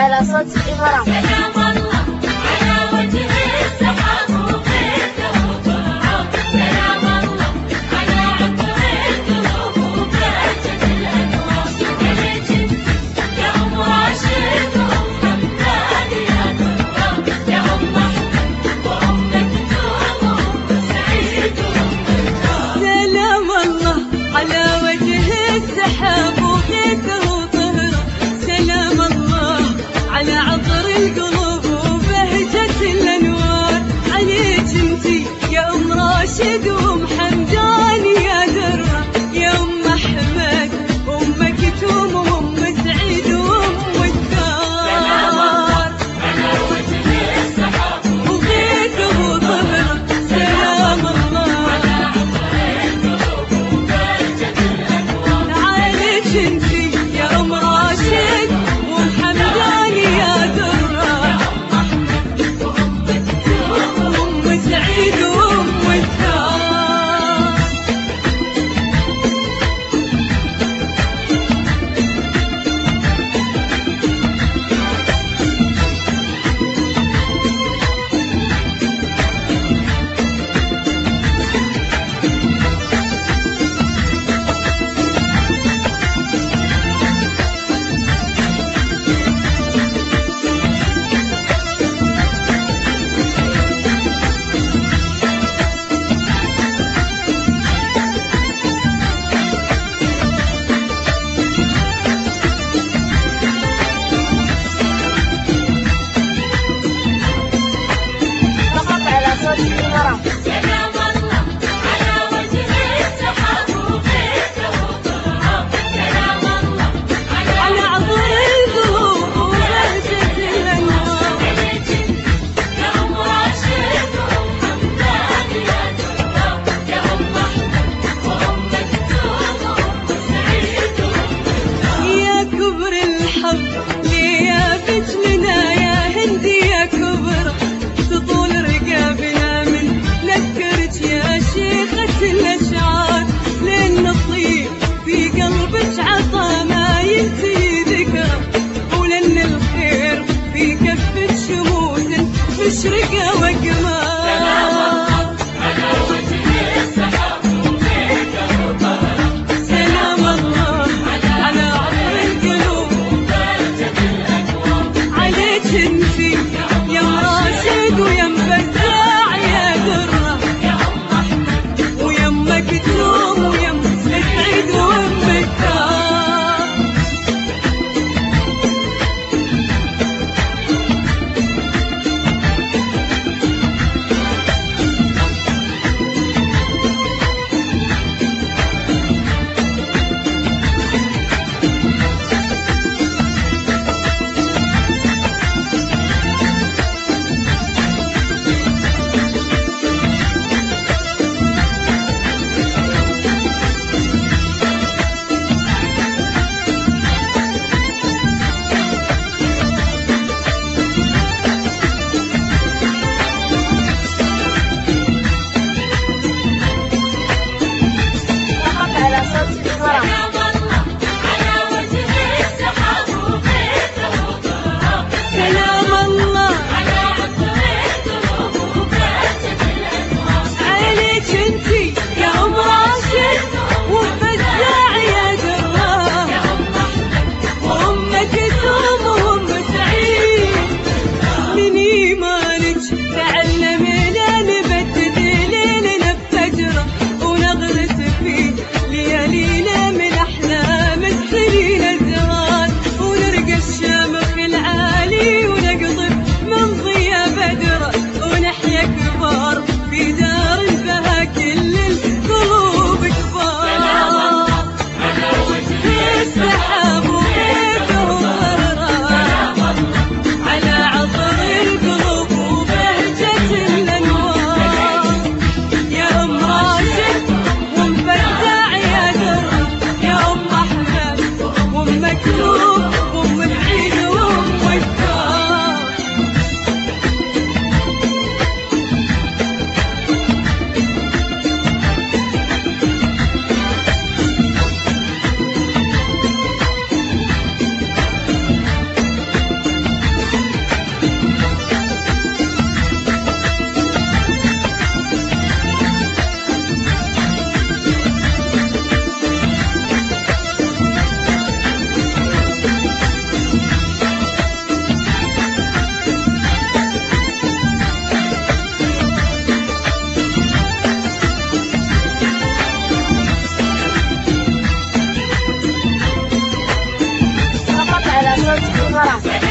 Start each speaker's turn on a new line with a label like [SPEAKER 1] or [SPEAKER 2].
[SPEAKER 1] على صوت الإمارات.
[SPEAKER 2] سلام الله على وجه السحاب وبيته وطراب. سلام الله على عطر القلوب وبهجة الأنوار. يا ليت يا أم راشد وأم حمدان يا دراب. يا أم أحمد وأم مكتوم وأم سعيد وأم الدار.
[SPEAKER 3] سلام الله على وجه السحاب وغيثه وطهره. سلام الله على عطر القلوب وبهجة الأنوار. عليك انتي يا أم راشد وأم حمدان يا درة. يا أم أحمد وأم مكتوم وأم سعيد وأم الدار.
[SPEAKER 2] على وجه السحاب
[SPEAKER 3] وغيثه وطهره. سلام الله عليك انتي يا أم راشد وأم حمدان يا درة. وأم سعيد وأم الدار.
[SPEAKER 1] فقط على صوت الإمارات.
[SPEAKER 2] سلام الله على وجه السحاب وغيثه وطراب. سلام الله
[SPEAKER 3] على عطر القلوب وبهجة الأنوار.
[SPEAKER 2] يا ليت يا أم راشد وأم حمدان يا دراب. يا أم أحمد وأم مكتوم وأم سعيد وأم الدار.
[SPEAKER 3] يا كبر الحب ليا بجلنا يا هندي يا كبر. تطول رقابنا من نذكرك يا شيخة الأشعار. لين نطير في قلبك عطا ما ينتهي ذكره. ولأن الخير في كفة شموس مشرقة وقمار.
[SPEAKER 2] على وجه السحاب وغيثه وطهره.
[SPEAKER 3] سلام الله على عطر القلوب
[SPEAKER 2] وبهجة
[SPEAKER 1] مرام